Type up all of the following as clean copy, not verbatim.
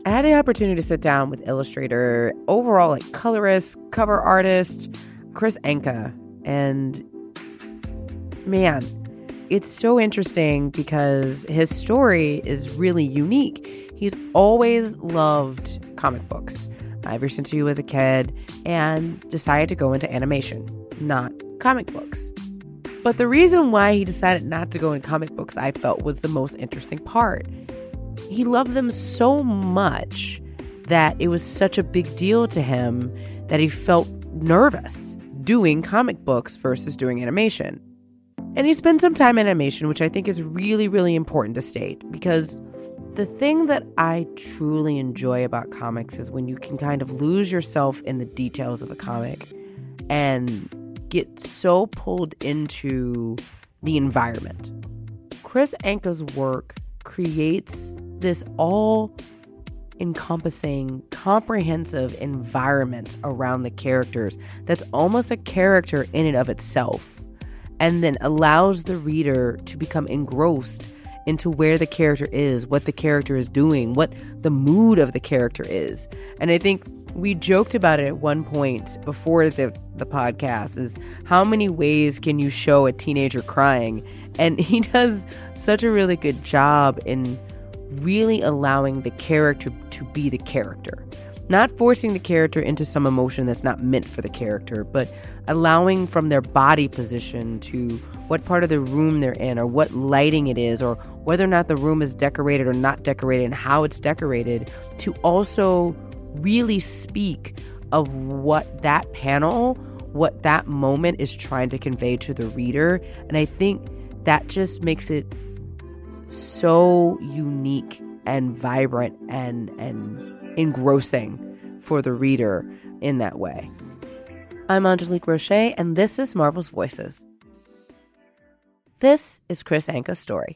I had the opportunity to sit down with illustrator, overall like colorist, cover artist, Chris Anka. And man, it's so interesting because his story is really unique. He's always loved comic books ever since he was a kid and decided to go into animation, not comic books. But the reason why he decided not to go into comic books, I felt, was the most interesting part. He loved them so much that it was such a big deal to him that he felt nervous doing comic books versus doing animation. And he spent some time in animation, which I think is really, really important to state, because the thing that I truly enjoy about comics is when you can kind of lose yourself in the details of a comic and get so pulled into the environment. Chris Anka's work creates this all-encompassing, comprehensive environment around the characters that's almost a character in and of itself, and then allows the reader to become engrossed into where the character is, what the character is doing, what the mood of the character is. And I think we joked about it at one point before the podcast, is how many ways can you show a teenager crying? And he does such a really good job in really allowing the character to be the character. Not forcing the character into some emotion that's not meant for the character, but allowing from their body position to what part of the room they're in, or what lighting it is, or whether or not the room is decorated or not decorated and how it's decorated, to also really speak of what that panel, what that moment is trying to convey to the reader. And I think that just makes it so unique and vibrant and engrossing for the reader in that way. I'm Angelique Roche, and this is Marvel's Voices. This is Chris Anka's story.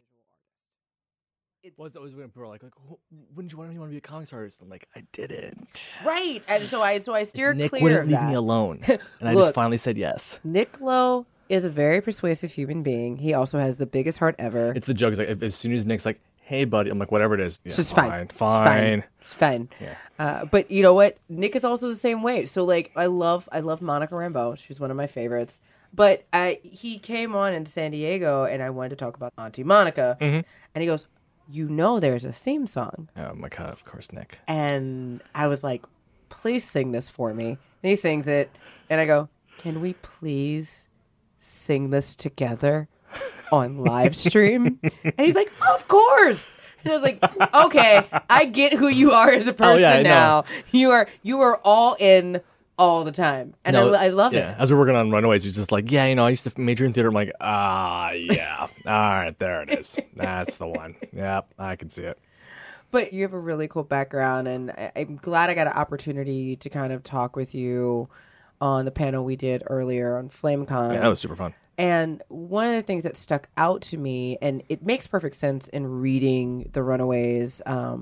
Well, it's always when people are like, wouldn't you want to be a comics artist? I'm like, I didn't. Right. And so I steered Nick clear wouldn't of leave that. me alone. And I Look, just finally said yes. Nick Lowe is a very persuasive human being. He also has the biggest heart ever. It's the joke. It's like, as soon as Nick's like, hey, buddy, I'm like, whatever it is. Yeah, It's just fine. It's fine. Yeah. But you know what? Nick is also the same way. So like, I love Monica Rambeau. She's one of my favorites. But he came on in San Diego, and I wanted to talk about Auntie Monica. Mm-hmm. And he goes, you know there's a theme song. Oh, my God, of course, Nick. And I was like, please sing this for me. And he sings it. And I go, can we please sing this together on live stream? And he's like, of course. And I was like, okay, I get who you are as a person now. You are all in all the time. And I love it. As we're working on Runaways, he's just like, yeah, I used to major in theater. I'm like, yeah. All right, there it is. That's the one. Yep, I can see it. But you have a really cool background, and I'm glad I got an opportunity to kind of talk with you on the panel we did earlier on FlameCon. Yeah, that was super fun. And one of the things that stuck out to me, and it makes perfect sense in reading The Runaways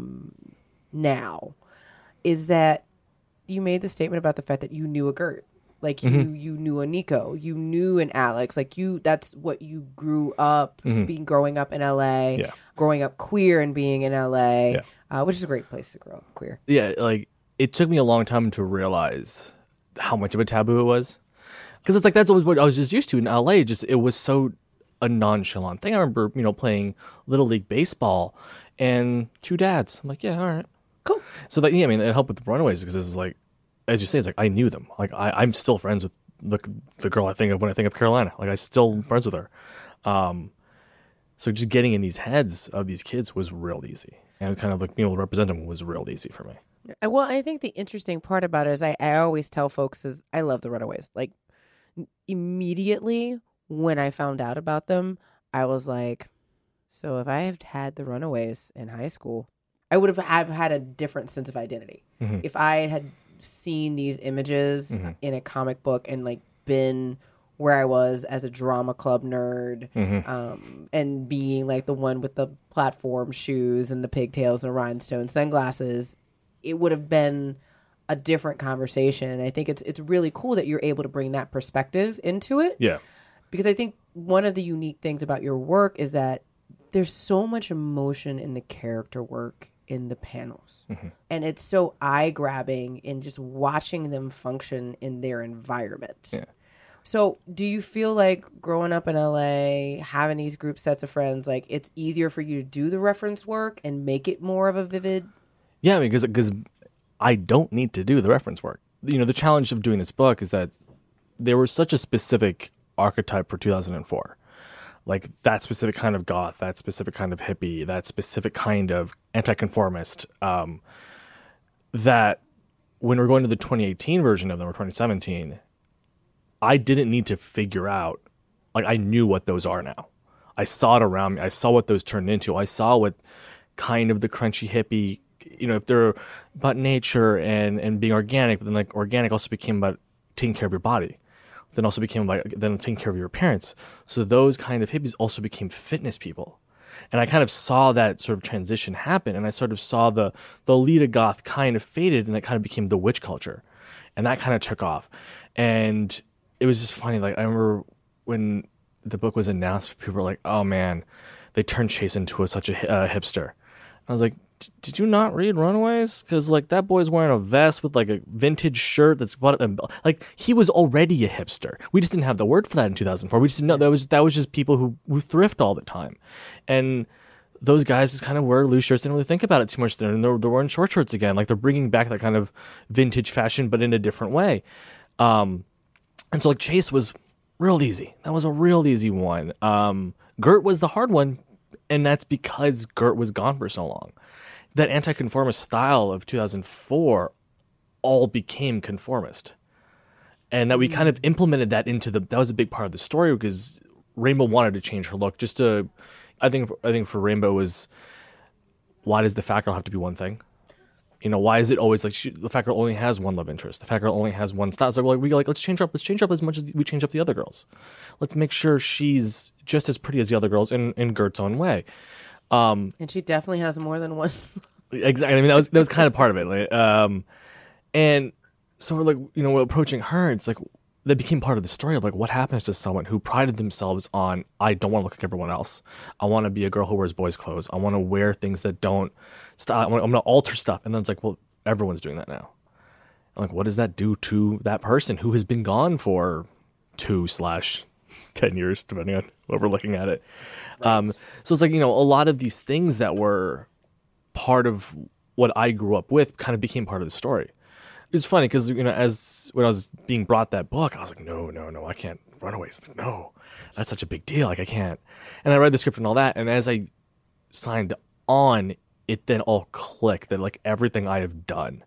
now, is that you made the statement about the fact that you knew a Gert. Like, you knew a Nico. You knew an Alex. Like, that's what you grew up, growing up in L.A., growing up queer and being in L.A., which is a great place to grow up queer. Yeah, like, it took me a long time to realize how much of a taboo it was. Because it's like, that's always what I was just used to in LA. It was so a nonchalant thing. I remember, playing Little League Baseball and two dads. I'm like, yeah, all right. Cool. So that, it helped with the Runaways because this is like, as you say, it's like, I knew them. Like, I'm still friends with the girl I think of when I think of Carolina. Like, I still friends with her. So just getting in these heads of these kids was real easy. And kind of like being able to represent them was real easy for me. Well, I think the interesting part about it is I always tell folks is I love the Runaways. Like, immediately when I found out about them, I was like, so if I had had the Runaways in high school, I would have had a different sense of identity. Mm-hmm. If I had seen these images in a comic book and like been where I was as a drama club nerd, and being like the one with the platform shoes and the pigtails and the rhinestone sunglasses, it would have been a different conversation. And I think it's really cool that you're able to bring that perspective into it. Yeah. Because I think one of the unique things about your work is that there's so much emotion in the character work in the panels. And it's so eye-grabbing in just watching them function in their environment. Yeah. So do you feel like growing up in LA, having these group sets of friends, like it's easier for you to do the reference work and make it more of a vivid? Yeah, because I don't need to do the reference work. You know, the challenge of doing this book is that there was such a specific archetype for 2004. Like that specific kind of goth, that specific kind of hippie, that specific kind of anti-conformist, that when we're going to the 2018 version of them or 2017, I didn't need to figure out, like I knew what those are now. I saw it around me. I saw what those turned into. I saw what kind of the crunchy hippie, you know, if they're about nature and being organic, but then like organic also became about taking care of your body. Then also became like then taking care of your appearance. So those kind of hippies also became fitness people. And I kind of saw that sort of transition happen, and I sort of saw the Lolita goth kind of faded, and it kind of became the witch culture. And that kind of took off. And it was just funny. Like I remember when the book was announced, people were like, "Oh man, they turned Chase into such a hipster." I was like, "Did you not read Runaways? Because like that boy's wearing a vest with like a vintage shirt that's like he was already a hipster. We just didn't have the word for that in 2004. We just didn't know that was just people who thrift all the time, and those guys just kind of wear loose shirts. Didn't really think about it too much. There, and they're wearing short shirts again. Like they're bringing back that kind of vintage fashion, but in a different way. And so like Chase was real easy. That was a real easy one. Gert was the hard one, and that's because Gert was gone for so long. That anti-conformist style of 2004 all became conformist. And that we kind of implemented that that was a big part of the story because Rainbow wanted to change her look. I think for Rainbow was, why does the fat girl have to be one thing? You know, why is it always like the fat girl only has one love interest? The fat girl only has one style. So let's change her up. Let's change her up as much as we change up the other girls. Let's make sure she's just as pretty as the other girls in Gert's own way. And she definitely has more than one. Exactly. I mean, that was kind of part of it. Like, and so we're like, you know, we're approaching her. It's like that became part of the story of like what happens to someone who prided themselves on, I don't want to look like everyone else. I want to be a girl who wears boys' clothes. I want to wear things that don't style. I'm going to alter stuff. And then it's like, well, everyone's doing that now. I'm like, what does that do to that person who has been gone for 2/10 years, depending on what we're looking at it. Right. So it's like, you know, a lot of these things that were part of what I grew up with kind of became part of the story. It was funny because, you know, when I was being brought that book, I was like, no, I can't. Runaways, no, that's such a big deal. Like I can't. And I read the script and all that. And as I signed on, it then all clicked that like everything I have done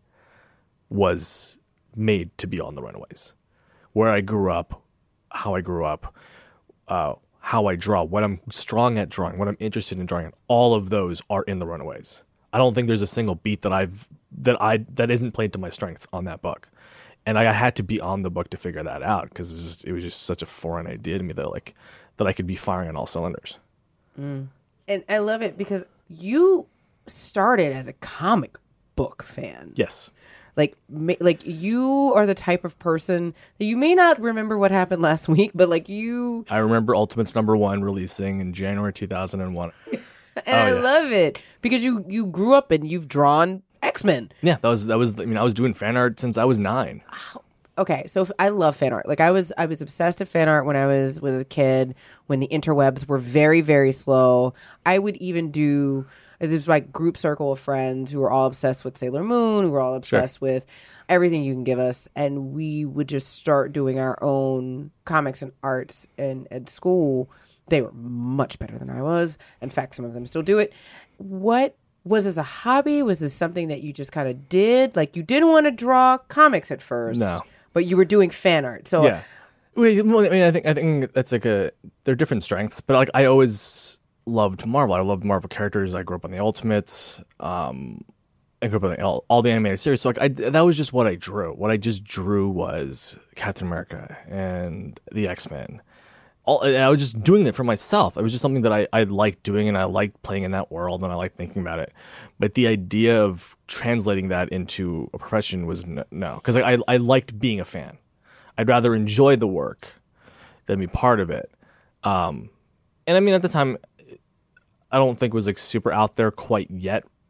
was made to be on the Runaways. Where I grew up, how I grew up, how I draw, what I'm strong at drawing, what I'm interested in drawing, all of those are in the Runaways. I don't think there's a single beat that isn't played to my strengths on that book, and I had to be on the book to figure that out because it was just such a foreign idea to me that I could be firing on all cylinders. And I love it because you started as a comic book fan. Yes. Like you are the type of person that you may not remember what happened last week, but like you. I remember Ultimates #1 releasing in January 2001. And I love it because you grew up and you've drawn X-Men. Yeah, that was. I mean, I was doing fan art since I was 9. Okay, so I love fan art. Like I was obsessed with fan art when I was a kid. When the interwebs were very, very slow, I would even do. There's like group circle of friends who were all obsessed with Sailor Moon, who were all obsessed with everything you can give us, and we would just start doing our own comics and arts at school. They were much better than I was. In fact, some of them still do it. What was this a hobby? Was this something that you just kind of did? Like you didn't want to draw comics at first, no, but you were doing fan art. So yeah, I mean, I think that's like they're different strengths, but like I always loved Marvel. I loved Marvel characters. I grew up on the Ultimates. I grew up on all the animated series. So like that was just what I drew. What I just drew was Captain America and the X-Men. I was just doing it for myself. It was just something that I liked doing, and I liked playing in that world, and I liked thinking about it. But the idea of translating that into a profession was no, because I liked being a fan. I'd rather enjoy the work than be part of it. And I mean, at the time, I don't think it was like super out there quite yet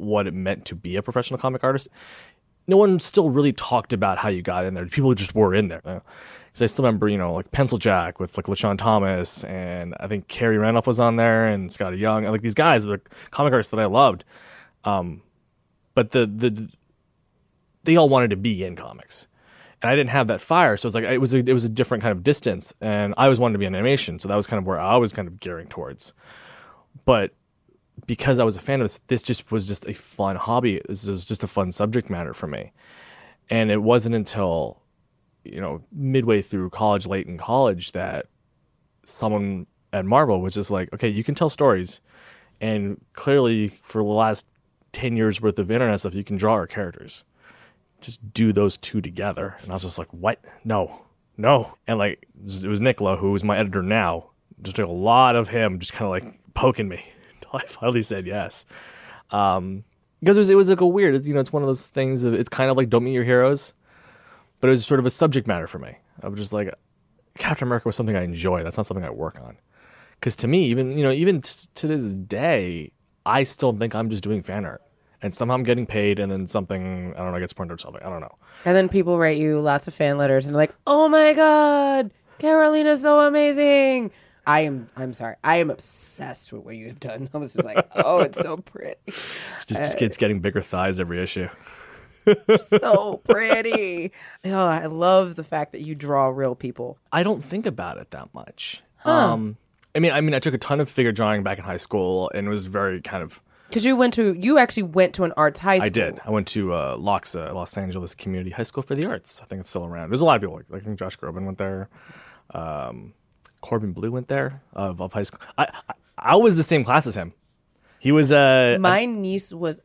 what it meant to be a professional comic artist, no one still really talked about how you got in there. People just were in there. Because I still remember, like Pencil Jack with like LaShawn Thomas, and I think Carrie Randolph was on there, and Scotty Young, and like these guys, the comic artists that I loved. But they all wanted to be in comics, and I didn't have that fire. So it was a different kind of distance, and I always wanted to be in animation, so that was kind of where I was kind of gearing towards. But because I was a fan of this just was just a fun hobby. This is just a fun subject matter for me. And it wasn't until, midway through college, late in college, that someone at Marvel was just like, okay, you can tell stories. And clearly for the last 10 years worth of internet stuff, you can draw our characters. Just do those two together. And I was just like, what? No. And like, it was Nicola, who is my editor now. Just took a lot of him just kind of like poking me. I finally said yes, because it was like a weird. It's one of those things. It's kind of like Don't Meet Your Heroes, but it was sort of a subject matter for me. I was just like, Captain America was something I enjoy. That's not something I work on. Because to me, even to this day, I still think I'm just doing fan art, and somehow I'm getting paid, and then something, I don't know, gets printed or something. I don't know. And then people write you lots of fan letters and they're like, "Oh my God, Carolina's so amazing." I'm sorry. I am obsessed with what you have done. I was just like, oh, it's so pretty. Just keeps getting bigger thighs every issue. So pretty. Oh, I love the fact that you draw real people. I don't think about it that much. Huh. I mean, I took a ton of figure drawing back in high school, and it was very kind of. Because you actually went to an arts high school. I did. I went to LACHSA, Los Angeles Community High School for the Arts. I think it's still around. There's a lot of people. I think Josh Groban went there. Corbin Blue went there of high school. I was the same class as him. He was my niece was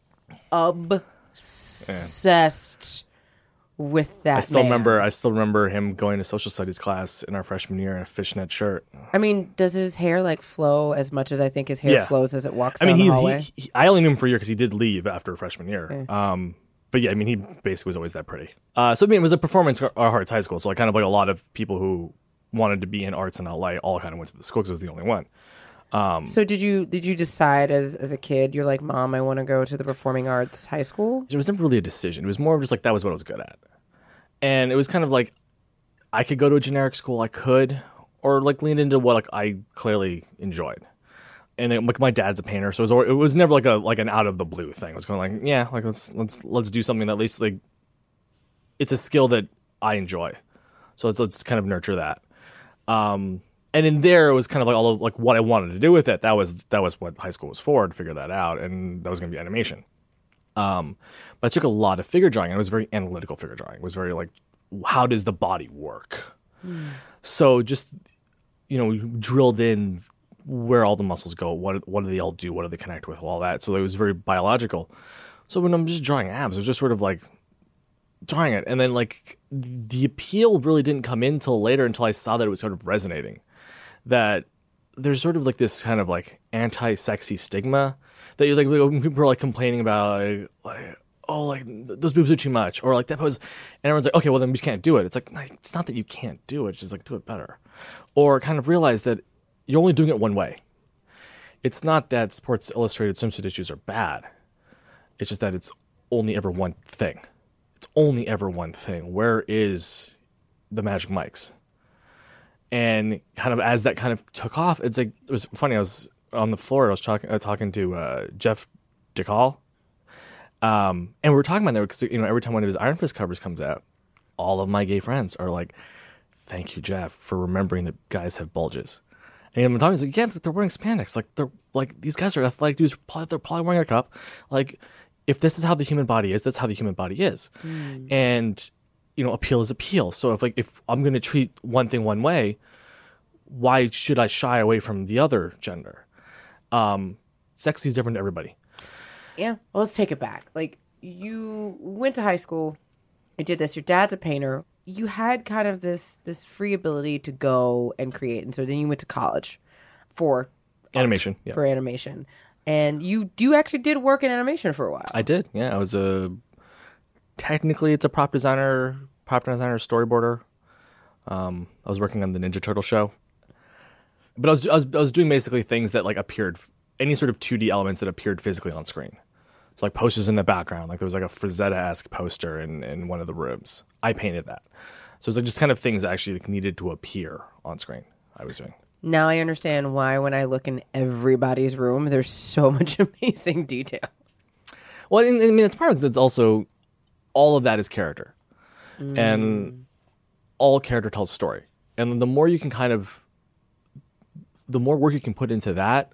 obsessed with that. I still remember him going to social studies class in our freshman year in a fishnet shirt. I mean, does his hair like flow as much as I think his hair flows as it walks down the hallway? I only knew him for a year because he did leave after freshman year. Okay. But yeah, I mean, he basically was always that pretty. So it was a performance arts high school. So kind of like a lot of people who wanted to be in arts in LA all kind of went to the school because it was the only one. So did you decide as a kid, you're like, Mom, I want to go to the performing arts high school? It was never really a decision. It was more of just like that was what I was good at. And it was kind of like I could go to a generic school, I could, or like lean into what like I clearly enjoyed. And like my dad's a painter, so it was never like an out of the blue thing. It was kind of like, yeah, like let's do something that at least like it's a skill that I enjoy. So let's kind of nurture that. And in there, it was kind of like all of like what I wanted to do with it. That was what high school was for, to figure that out, and that was going to be animation. But I took a lot of figure drawing, and it was very analytical figure drawing. It was very like, how does the body work? So just we drilled in where all the muscles go, what do they all do, what do they connect with, all that. So it was very biological. So when I'm just drawing abs, it was just sort of like drawing it, and then like the appeal really didn't come in till later, until I saw that it was sort of resonating, that there's sort of like this kind of like anti-sexy stigma that you're like when people are like complaining about like oh like those boobs are too much, or like that pose, and everyone's like, okay, well then we just can't do it. It's like, it's not that you can't do it, it's just like do it better, or kind of realize that you're only doing it one way. It's not that Sports Illustrated swimsuit issues are bad, it's just that it's only ever one thing. It's only ever one thing. Where is the Magic Mikes? And kind of as that kind of took off, it's like, it was funny. I was on the floor. I was talking to Jeff DeCall, and we were talking about that because every time one of his Iron Fist covers comes out, all of my gay friends are like, "Thank you, Jeff, for remembering that guys have bulges." And I'm talking, he's like, "Yeah, they're wearing spandex. Like they're like these guys are athletic dudes. They're probably wearing a cup. Like if this is how the human body is, that's how the human body is." And appeal is appeal. So if I'm going to treat one thing one way, why should I shy away from the other gender? Sexy is different to everybody. Yeah. Well, let's take it back. Like, you went to high school, you did this, your dad's a painter. You had kind of this free ability to go and create. And so then you went to college for animation. Yeah. For animation. And you actually did work in animation for a while. I did. Yeah. I was technically it's a prop designer, storyboarder. I was working on the Ninja Turtle show. But I was doing basically things that like appeared, any sort of 2D elements that appeared physically on screen. So like posters in the background, like there was like a Frazetta-esque poster in one of the rooms. I painted that. So it's like just kind of things that actually like needed to appear on screen. I was doing. Now I understand why when I look in everybody's room, there's so much amazing detail. Well, I mean, it's part of it. It's also all of that is character, and all character tells story. And the more you can the more work you can put into that,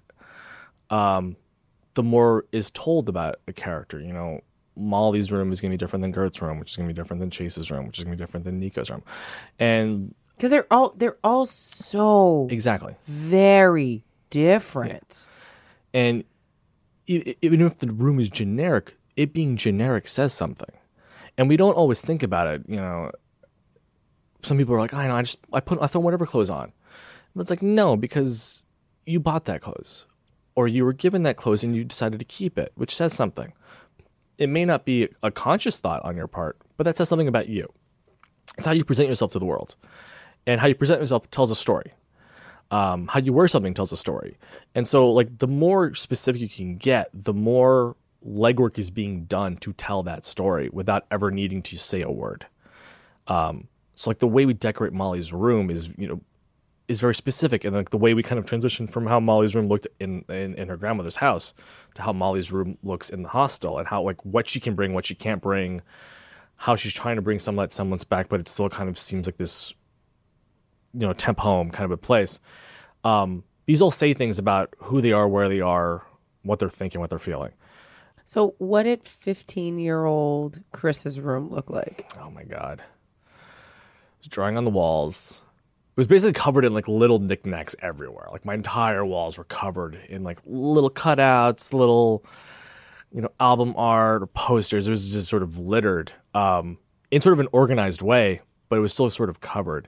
the more is told about a character. You know, Molly's room is going to be different than Gert's room, which is going to be different than Chase's room, which is going to be different than Nico's room, and because they're all so exactly very different. Yeah. And even if the room is generic, it being generic says something, and we don't always think about it. You know, some people are like, I know, I throw whatever clothes on, but it's like no, because you bought that clothes, or you were given that clothes and you decided to keep it, which says something. It may not be a conscious thought on your part, but that says something about you. It's how you present yourself to the world, and how you present yourself tells a story. How you wear something tells a story. And so like the more specific you can get, the more legwork is being done to tell that story without ever needing to say a word. So like the way we decorate Molly's room is, you know, is very specific. And like the way we kind of transition from how Molly's room looked in her grandmother's house to how Molly's room looks in the hostel, and how like what she can bring, what she can't bring, how she's trying to bring some of that semblance back, but it still kind of seems like this, you know, temp home kind of a place. These all say things about who they are, where they are, what they're thinking, what they're feeling. So what did 15-year-old Chris's room look like? Oh my God. It was drawing on the walls. It was basically covered in like little knickknacks everywhere. Like my entire walls were covered in like little cutouts, little, you know, album art or posters. It was just sort of littered in sort of an organized way, but it was still sort of covered.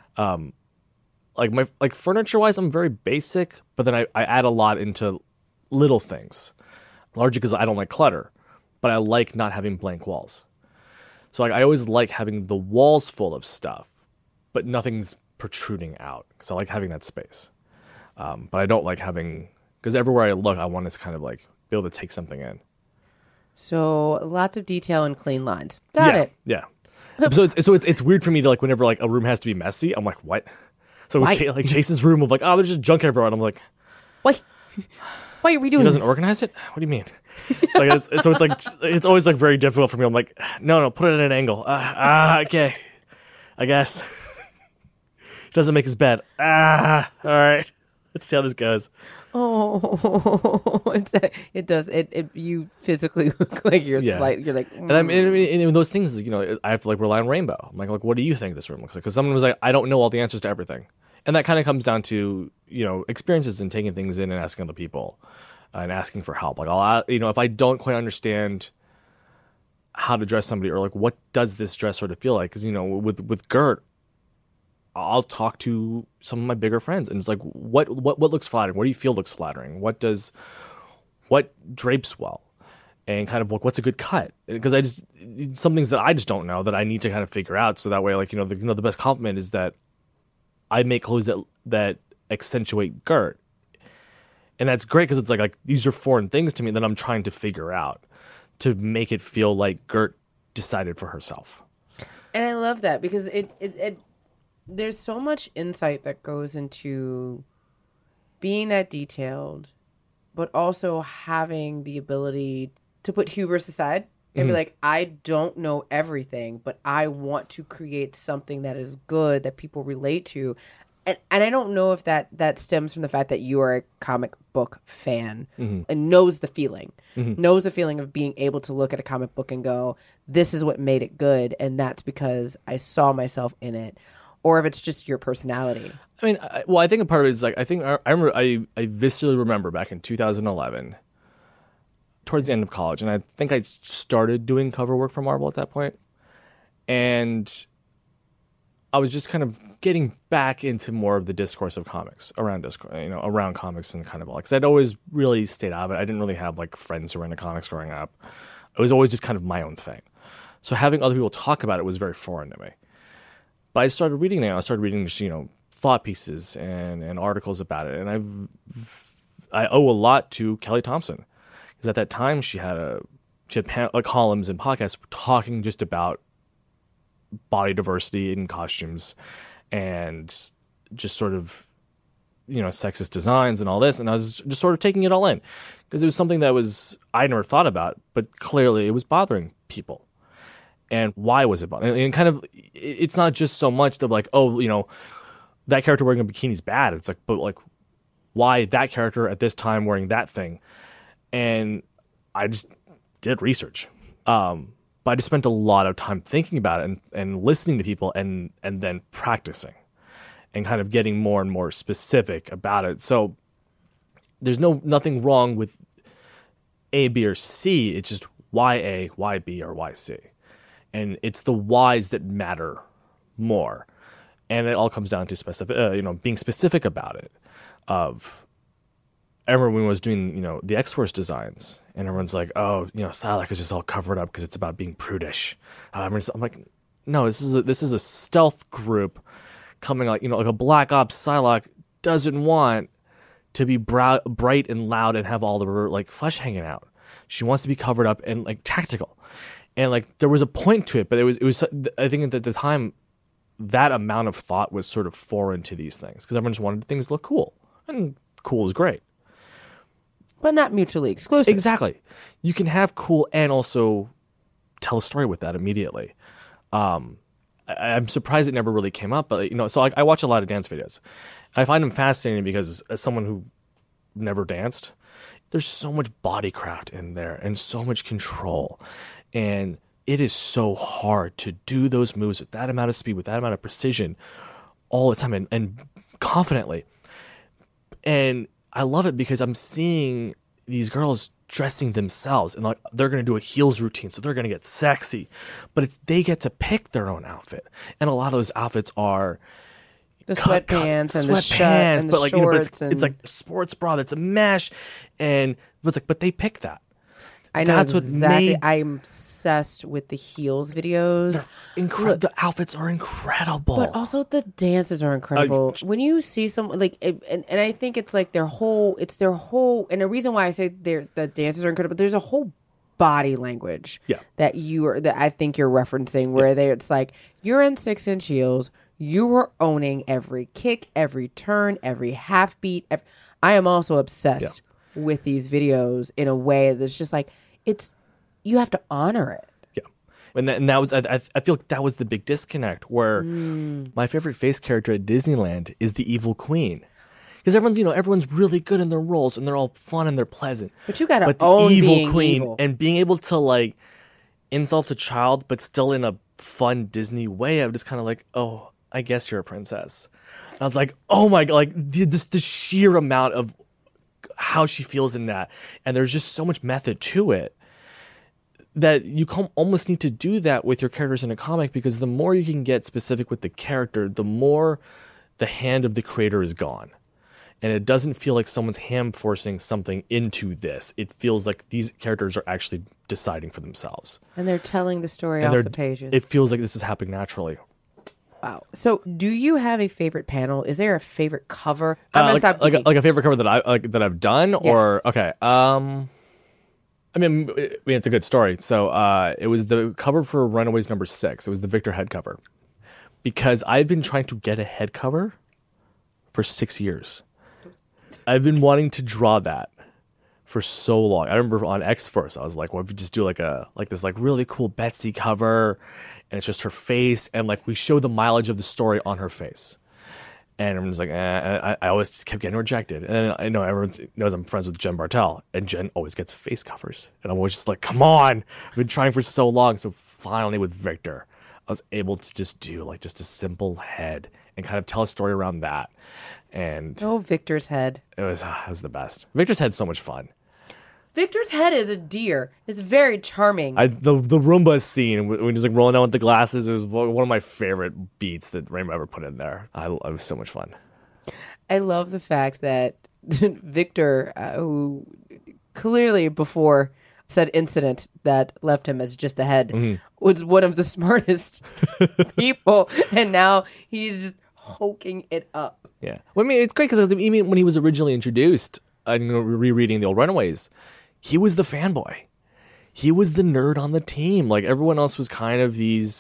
Like furniture wise, I'm very basic, but then I add a lot into little things, largely because I don't like clutter, but I like not having blank walls. So like I always like having the walls full of stuff, but nothing's protruding out because I like having that space. But I don't like having, because everywhere I look, I want to kind of like be able to take something in. So lots of detail and clean lines. Got it. Yeah. So it's weird for me to like whenever like a room has to be messy, I'm like, what? So like Chase's room of like, oh, there's just junk everywhere, and I'm like, why are we doing? He doesn't this? organize it. What do you mean? It's always like very difficult for me. I'm like, no, put it at an angle. Okay, I guess. He doesn't make his bed. All right. Let's see how this goes. Oh, it does. You physically look like you're slight. You're like, And I mean, those things, you know, I have to like rely on Rainbow. I'm like, what do you think this room looks like? Because someone was like, I don't know all the answers to everything, and that kind of comes down to, you know, experiences and taking things in and asking other people and asking for help. Like you know, if I don't quite understand how to dress somebody, or like what does this dress sort of feel like? Because you know, with Gert, I'll talk to some of my bigger friends, and it's like, what looks flattering? What do you feel looks flattering? What drapes well? And kind of like, what's a good cut? Because some things that I just don't know that I need to kind of figure out. So that way, like, the best compliment is that I make clothes that accentuate Gert. And that's great because it's like these are foreign things to me that I'm trying to figure out to make it feel like Gert decided for herself. And I love that because it there's so much insight that goes into being that detailed, but also having the ability to put hubris aside and be like, I don't know everything, but I want to create something that is good that people relate to. And I don't know if that stems from the fact that you are a comic book fan and knows the feeling of being able to look at a comic book and go, this is what made it good, and that's because I saw myself in it. Or if it's just your personality. I mean, I think a part of it is like, I think I remember, I viscerally remember back in 2011, towards the end of college, and I think I started doing cover work for Marvel at that point, and I was just kind of getting back into more of the discourse of comics around comics and kind of all, because I'd always really stayed out of it. I didn't really have like friends who were into comics growing up. It was always just kind of my own thing. So having other people talk about it was very foreign to me. But I started reading it. I started reading, you know, thought pieces and articles about it, and I owe a lot to Kelly Thompson, because at that time she had a she had columns and podcasts talking just about body diversity in costumes and just sort of, sexist designs and all this. And I was just sort of taking it all in because it was something that I never thought about, but clearly it was bothering people. And why was it bothering? And kind of, it's not just so much that like, that character wearing a bikini is bad. It's like, but like, why that character at this time wearing that thing? And I just did research. But I just spent a lot of time thinking about it and listening to people and then practicing and kind of getting more and more specific about it. So there's nothing wrong with A, B, or C. It's just why A, why B, or why C. And it's the whys that matter more. And it all comes down to being specific about it. I remember when I was doing, the X-Force designs, and everyone's like, oh, Psylocke is just all covered up because it's about being prudish. I'm like, no, this is a stealth group coming like a Black Ops. Psylocke doesn't want to be bright and loud and have all the like flesh hanging out. She wants to be covered up and like tactical. And like there was a point to it, but it was I think at the time that amount of thought was sort of foreign to these things because everyone just wanted things to look cool, and cool is great. But not mutually exclusive. Exactly. You can have cool and also tell a story with that immediately. I'm surprised it never really came up, but so I watch a lot of dance videos. I find them fascinating because as someone who never danced, there's so much body craft in there and so much control. And it is so hard to do those moves with that amount of speed, with that amount of precision all the time and confidently. And I love it because I'm seeing these girls dressing themselves and like they're going to do a heels routine, so they're going to get sexy, but they get to pick their own outfit, and a lot of those outfits are the sweatpants and the shirt and the shorts, it's like sports bra that's a mesh, and but they pick that. I know that's exactly. I'm obsessed with the heels videos. The outfits are incredible, but also the dances are incredible. When you see someone like, and I think it's like their whole, and the reason why I say the dances are incredible. There's a whole body language that I think you're referencing where it's like you're in 6-inch heels. You are owning every kick, every turn, every half beat. I am also obsessed with these videos in a way that's just like you have to honor it. Yeah, and that was I feel like that was the big disconnect where my favorite face character at Disneyland is the evil queen. Because everyone's really good in their roles and they're all fun and they're pleasant. But you gotta own the evil queen evil. And being able to like insult a child but still in a fun Disney way. I'm just kind of like, oh, I guess you're a princess. And I was like, oh my god, like the sheer amount of how she feels in that, and there's just so much method to it that you almost need to do that with your characters in a comic, because the more you can get specific with the character, the more the hand of the creator is gone. And it doesn't feel like someone's hand forcing something into this. It feels like these characters are actually deciding for themselves. And they're telling the story off the pages. It feels like this is happening naturally. Wow. So, do you have a favorite panel? Is there a favorite cover? Like a favorite cover that I've done, yes. Or okay. I mean, it's a good story. So, it was the cover for Runaways #6. It was the Victor head cover, because I've been trying to get a head cover for 6 years. I've been wanting to draw that for so long. I remember on X-Force, I was like, "Well, if we just do like this really cool Betsy cover." And it's just her face, and like we show the mileage of the story on her face. And everyone's like, I always just kept getting rejected. And then I know everyone knows I'm friends with Jen Bartel, and Jen always gets face covers. And I'm always just like, come on, I've been trying for so long. So finally with Victor, I was able to just do like just a simple head and kind of tell a story around that. And Victor's head. It was the best. Victor's head's so much fun. Victor's head is a deer. It's very charming. The Roomba scene when he's like rolling out with the glasses is one of my favorite beats that Rainbow ever put in there. It was so much fun. I love the fact that Victor, who clearly before said incident that left him as just a head, was one of the smartest people, and now he's just hoking it up. Yeah, well, I mean, it's great because even when he was originally introduced, rereading the old Runaways, he was the fanboy. he was the nerd on the team. Like everyone else was kind of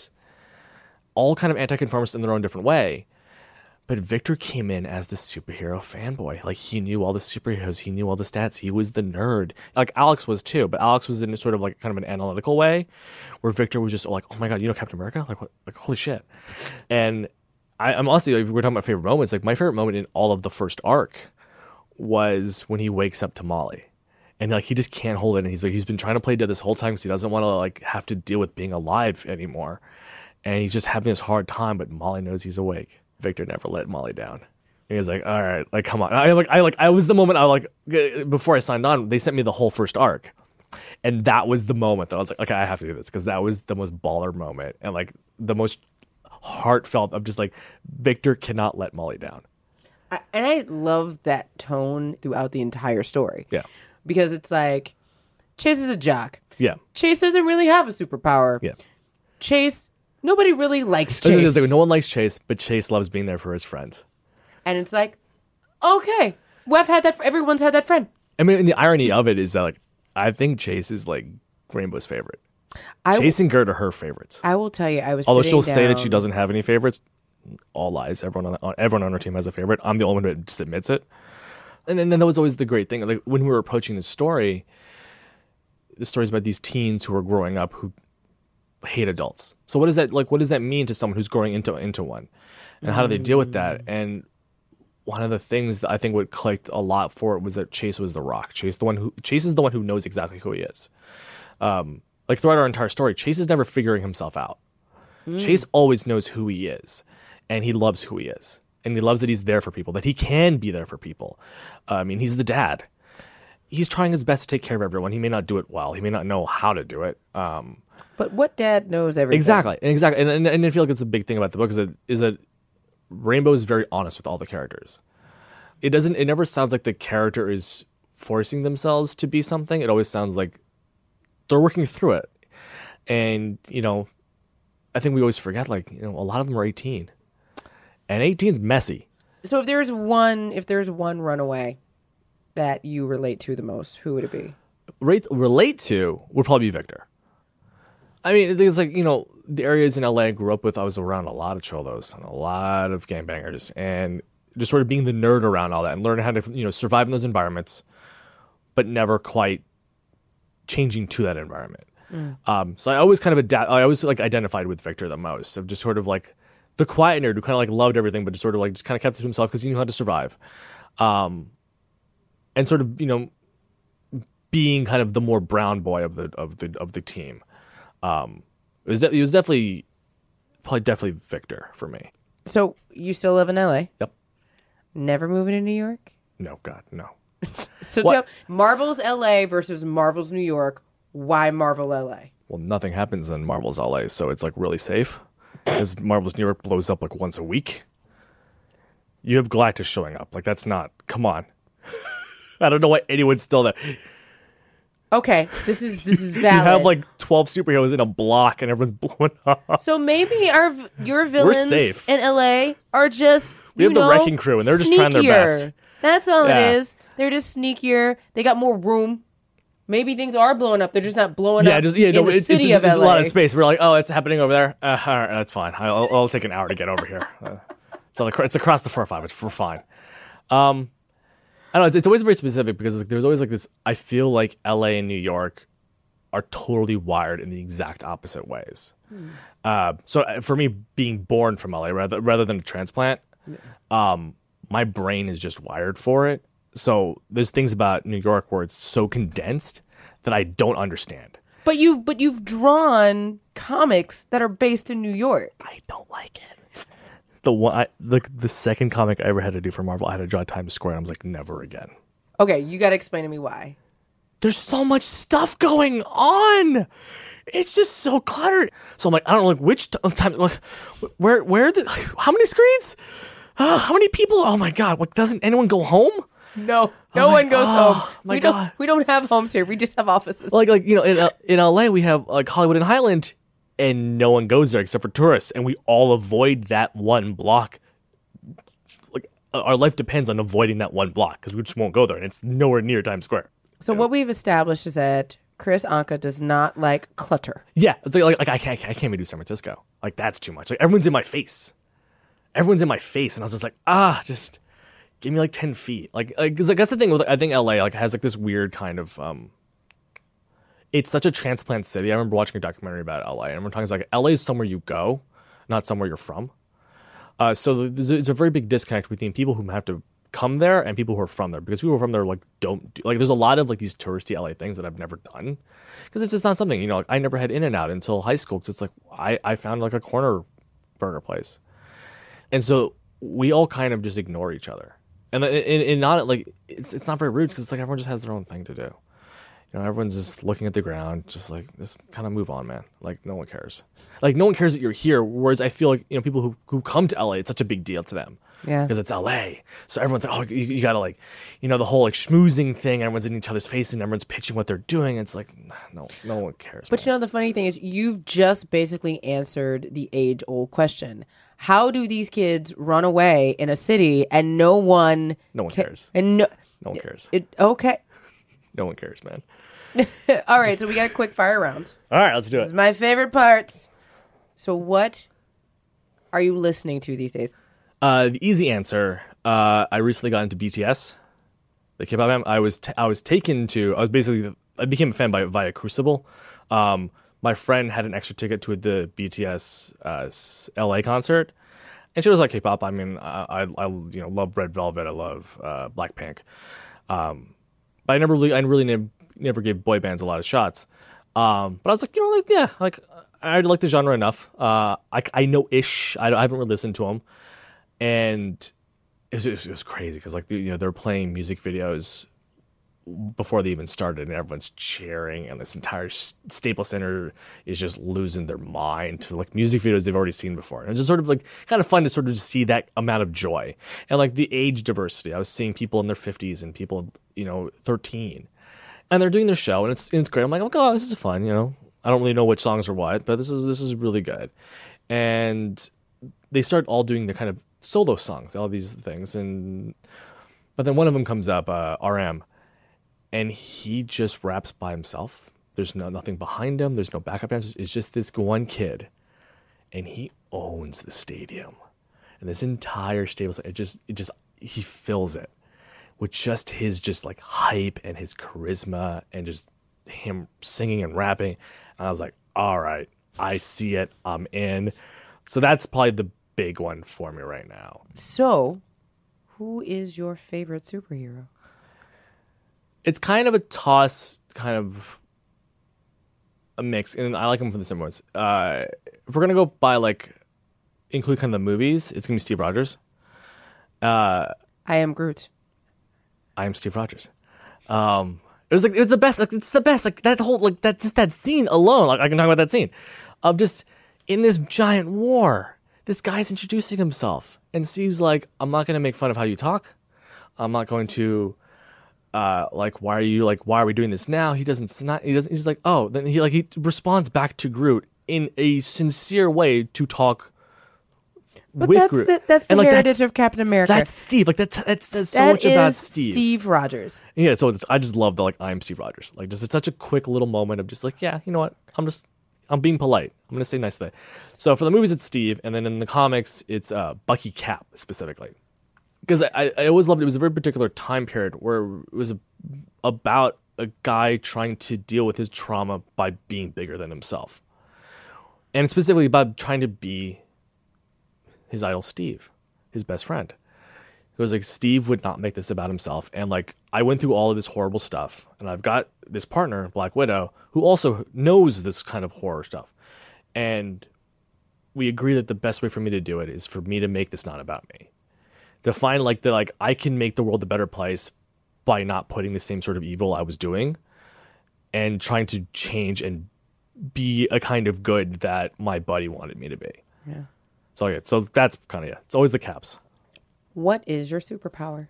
all kind of anti-conformists in their own different way. But Victor came in as the superhero fanboy. Like he knew all the superheroes, he knew all the stats. He was the nerd. Like Alex was too, but Alex was in sort of like kind of an analytical way, where Victor was just like, "Oh my god, you know Captain America? Like what? Like holy shit!" And I'm honestly, like, if we're talking about favorite moments, like my favorite moment in all of the first arc was when he wakes up to Molly, and like he just can't hold it, and he's been trying to play dead this whole time because he doesn't want to like have to deal with being alive anymore, and he's just having this hard time. But Molly knows he's awake. Victor never let Molly down. And he was like, all right, like, come on. I was the moment I like, before I signed on, they sent me the whole first arc. And that was the moment that I was like, okay, I have to do this. Because that was the most baller moment. And like the most heartfelt of just like, Victor cannot let Molly down. And I love that tone throughout the entire story. Yeah. Because it's like, Chase is a jock. Yeah. Chase doesn't really have a superpower. Yeah. Chase, nobody really likes Chase. No one likes Chase, but Chase loves being there for his friends. And it's like, okay, everyone's had that friend. I mean, and the irony of it is that like, I think Chase is like Rainbow's favorite. Chase and Gert are her favorites. I will tell you, I was Although sitting she'll say that she down- doesn't have any favorites, all lies. Everyone on her team has a favorite. I'm the only one that just admits it. And then that was always the great thing. Like when we were approaching the story's about these teens who are growing up who hate adults. So what does that mean to someone who's growing into one? And how do they deal with that? And one of the things that I think what clicked a lot for it was that Chase was the rock. Chase is the one who knows exactly who he is. Like throughout our entire story, Chase is never figuring himself out. Chase always knows who he is, and he loves who he is. And he loves that he's there for people, that he can be there for people. I mean, he's the dad. He's trying his best to take care of everyone. He may not do it well. He may not know how to do it. But what dad knows everything? Exactly. And I feel like it's a big thing about the book is that Rainbow is very honest with all the characters. It never sounds like the character is forcing themselves to be something. It always sounds like they're working through it. And, I think we always forget, like, a lot of them are 18. And 18 is messy. So if there's one runaway that you relate to the most, who would it be? Relate to would probably be Victor. I mean, it's like, the areas in LA I grew up with, I was around a lot of cholos and a lot of gangbangers, and just sort of being the nerd around all that and learning how to, survive in those environments, but never quite changing to that environment. So I always kind of identified with Victor the most, of just sort of like the quiet nerd who kind of like loved everything, but just sort of like just kind of kept it to himself because he knew how to survive. And sort of, being kind of the more brown boy of the team. It was definitely Victor for me. So you still live in LA? Yep. Never moving to New York? No, God, no. So tell Marvel's LA versus Marvel's New York. Why Marvel LA? Well, nothing happens in Marvel's LA, so it's like really safe. Because Marvel's New York blows up like once a week. You have Galactus showing up. Like that's not. Come on. I don't know why anyone's still there. Okay, this is valid. You have like 12 superheroes in a block and everyone's blowing up. So maybe your villains safe. in LA are just we have the Wrecking Crew and they're just trying their best. That's all it is. They're just sneakier. They got more room. Maybe things are blowing up. They're just not blowing up in the city of LA. It's a lot of space. We're like, oh, it's happening over there. All right, that's fine. I'll take an hour to get over here. It's across the 405. We're fine. I don't know. It's always very specific because like, there's always like this. I feel like LA and New York are totally wired in the exact opposite ways. So for me, being born from LA rather than a transplant, my brain is just wired for it. So there's things about New York where it's so condensed that I don't understand. But you've drawn comics that are based in New York. I don't like it. The second comic I ever had to do for Marvel, I had to draw Times Square, and I was like, never again. Okay, you got to explain to me why. There's so much stuff going on. It's just so cluttered. So I'm like, I don't know, like which time, like how many screens? How many people? Oh my God! Like, doesn't anyone go home? No one goes home. My God. We don't have homes here. We just have offices. Like in LA we have like Hollywood and Highland, and no one goes there except for tourists, and we all avoid that one block. Like our life depends on avoiding that one block because we just won't go there, and it's nowhere near Times Square. So what we've established is that Chris Anka does not like clutter. Yeah, it's like I can't even do San Francisco. Like that's too much. Like everyone's in my face. Everyone's in my face, and I was just like, just give me like 10 feet. Like 'cause, like that's the thing with I think LA like has like this weird kind of it's such a transplant city. I remember watching a documentary about LA, and we're talking like LA is somewhere you go, not somewhere you're from. So there's a very big disconnect between people who have to come there and people who are from there, because people who are from there like don't do, like there's a lot of like these touristy LA things that I've never done because it's just not something, like I never had In-N-Out until high school, because it's like I found like a corner burger place, and so we all kind of just ignore each other, and not like it's not very rude because it's like everyone just has their own thing to do. Everyone's just looking at the ground, just like, just kind of move on, man. Like, no one cares. Like, no one cares that you're here. Whereas I feel like, people who come to LA, it's such a big deal to them. Yeah. Because it's LA. So everyone's like, oh, you got to like, the whole like schmoozing thing. Everyone's in each other's face and everyone's pitching what they're doing. It's like, no one cares. But man. the funny thing is, you've just basically answered the age-old question. How do these kids run away in a city and no one cares. And no one cares. Okay. No one cares, man. All right, so we got a quick fire round. All right, let's do This is my favorite part. So what are you listening to these days? The easy answer, I recently got into BTS, the K-pop band. I became a fan via Crucible. My friend had an extra ticket to the BTS LA concert, and she was like K-pop. I mean, I love Red Velvet. I love Blackpink. But I never gave boy bands a lot of shots. But I was like, I like the genre enough. I know ish. I haven't really listened to them, and it was crazy because they're playing music videos before they even started, and everyone's cheering, and this entire Staples Center is just losing their mind to like music videos they've already seen before. And it's just sort of like kind of fun to sort of just see that amount of joy and like the age diversity. I was seeing people in their 50s and people 13, and they're doing their show, and it's great. I'm like, oh god, this is fun. I don't really know which songs are what, but this is really good. And they start all doing the kind of solo songs, all these things, but then one of them comes up, RM. And he just raps by himself. There's nothing behind him. There's no backup dancers. It's just this one kid, and he owns the stadium. And this entire stadium, he fills it with just his like hype and his charisma and just him singing and rapping. And I was like, all right, I see it. I'm in. So that's probably the big one for me right now. So, who is your favorite superhero? It's kind of a toss, kind of a mix, and I like him for the same ones. If we're gonna go by include kind of the movies, it's gonna be Steve Rogers. I am Groot. I am Steve Rogers. It was the best. Like it's the best. Like that whole that scene alone. Like I can talk about that scene of just in this giant war. This guy's introducing himself, and Steve's like, "I'm not gonna make fun of how you talk. I'm not going to." Why are we doing this now? He's like, oh, then he responds back to Groot in a sincere way to talk with Groot. That's the heritage of Captain America. That's Steve. That says so much about Steve. Steve Rogers. Yeah, so I just love the I'm Steve Rogers. It's such a quick little moment of just yeah, you know what? I'm being polite. I'm gonna say nice today. So for the movies, it's Steve, and then in the comics, it's Bucky Cap specifically. Because I always loved it. It was a very particular time period where it was about a guy trying to deal with his trauma by being bigger than himself. And specifically about trying to be his idol, Steve, his best friend. It was Steve would not make this about himself. And I went through all of this horrible stuff. And I've got this partner, Black Widow, who also knows this kind of horror stuff. And we agree that the best way for me to do it is for me to make this not about me. To find I can make the world a better place by not putting the same sort of evil I was doing and trying to change and be a kind of good that my buddy wanted me to be. Yeah. So that's kind of it's always the Caps. What is your superpower?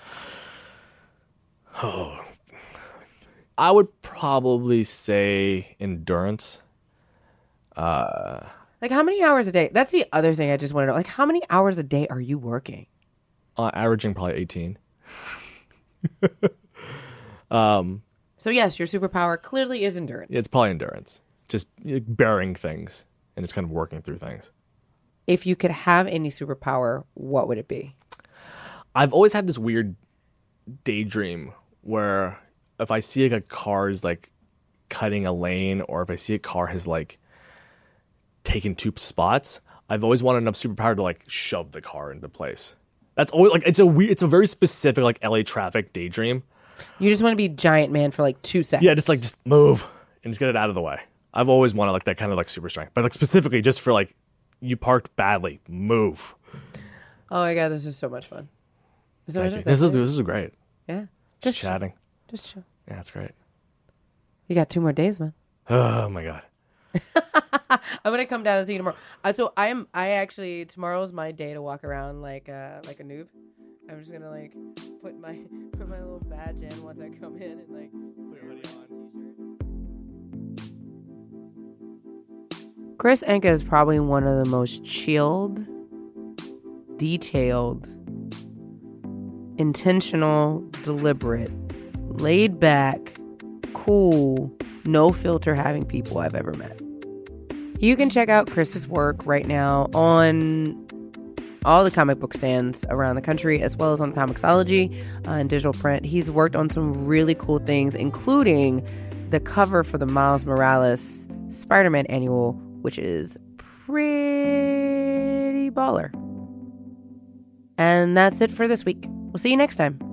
Oh, I would probably say endurance. How many hours a day? That's the other thing I just want to know. How many hours a day are you working? Averaging probably 18. So yes, your superpower clearly is endurance. It's probably endurance. Just bearing things and just kind of working through things. If you could have any superpower, what would it be? I've always had this weird daydream where if I see like a car is like cutting a lane, or if I see a car has like taken 2 spots, I've always wanted enough superpower to like shove the car into place. That's always like it's a very specific like LA traffic daydream. You just want to be giant man for like 2 seconds. Yeah, just move and just get it out of the way. I've always wanted like that kind of like super strength, but like specifically just for like you parked badly, move. Oh my god, this is so much fun. This is great. Yeah, Just chatting. Just chill. Yeah, that's great. You got 2 more days, man. Oh my god. I'm gonna come down and see you tomorrow. So I actually tomorrow's my day to walk around like a noob. I'm just gonna like put my little badge in once I come in and like put your hoodie on. Chris Anka is probably one of the most chilled, detailed, intentional, deliberate, laid back, cool, no filter having people I've ever met. You can check out Chris's work right now on all the comic book stands around the country, as well as on Comixology and digital print. He's worked on some really cool things, including the cover for the Miles Morales Spider-Man annual, which is pretty baller. And that's it for this week. We'll see you next time.